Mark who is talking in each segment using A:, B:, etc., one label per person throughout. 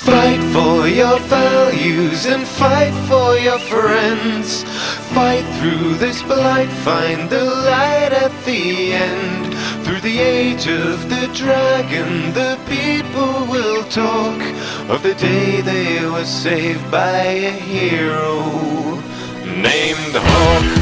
A: Fight for your values and fight for your friends. Fight through this blight, find the light at the end. Through the age of the dragon, the people will talk of the day they were saved by a hero named Hawk.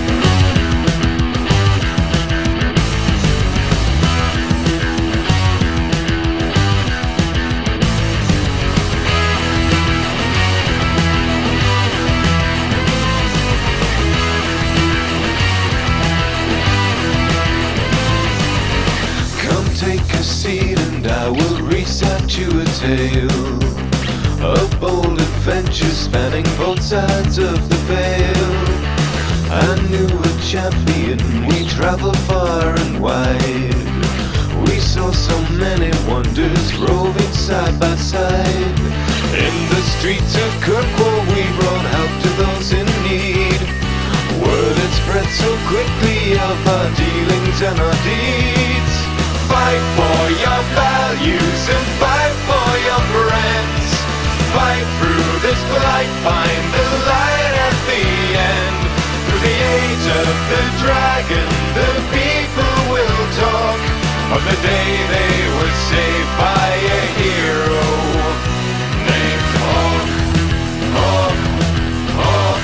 A: Take a seat and I will recite you a tale of bold adventures spanning both sides of the veil. I knew a champion, we traveled far and wide. We saw so many wonders roving side by side. In the streets of Kirkwall we brought help to those in need. Word had spread so quickly of our dealings and our deeds. Fight for your values and fight for your friends. Fight through this blight, find the light at the end. Through the age of the dragon, the people will talk of the day they were saved by a hero named Hawk. Hawk, Hawk,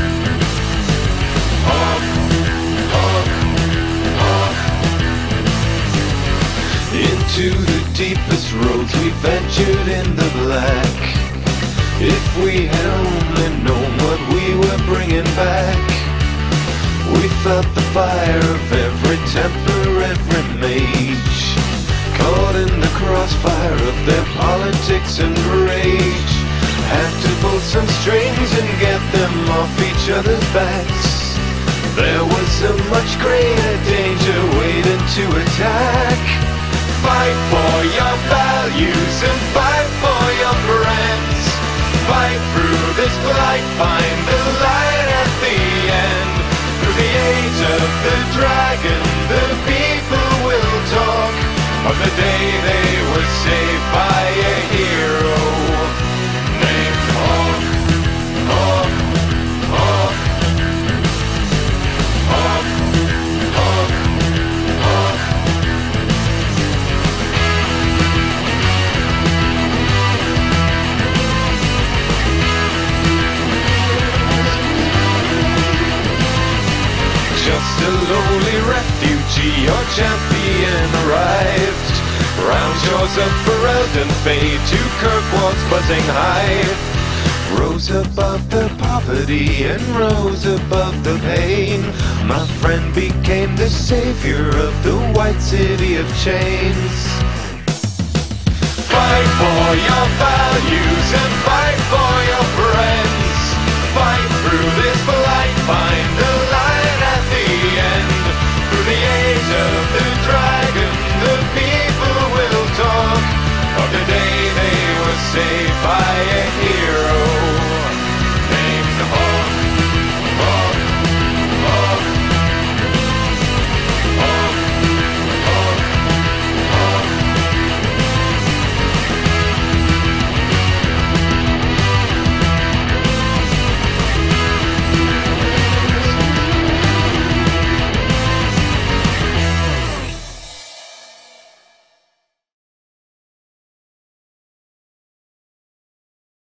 A: Hawk, Hawk, Hawk. Into the deepest roads we ventured in the black. If we had only known what we were bringing back. We felt the fire of every Templar, every mage, caught in the crossfire of their politics and rage. Had to pull some strings and get them off each other's backs. There was a much greater danger waiting to attack. Fight for your values and fight for your friends. Fight through this blight, find the light at the end. Through the age of the dragon, the people will talk of the day they were saved by a hero named Hawk. Hawk, Hawk, Hawk, Hawk, Hawk. Just a lowly refugee, your champion arrived. Round shores of Ferelden fade to Kirkwall's buzzing hive. Rose above the poverty and rose above the pain. My friend became the savior of the white city of chains. Fight for your values and fight for your friends. Fight through this blight, find the light at the end. Through the age of the dragon, the people will talk of the day they were saved by a hero.